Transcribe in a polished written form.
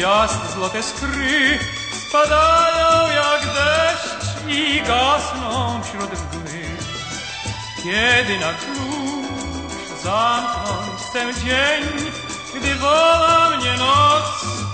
gwiazd złote skry spadają jak deszcz i gasną wśród mgły. Kiedy na klucz zamknąć chcę dzień, gdy woła mnie noc,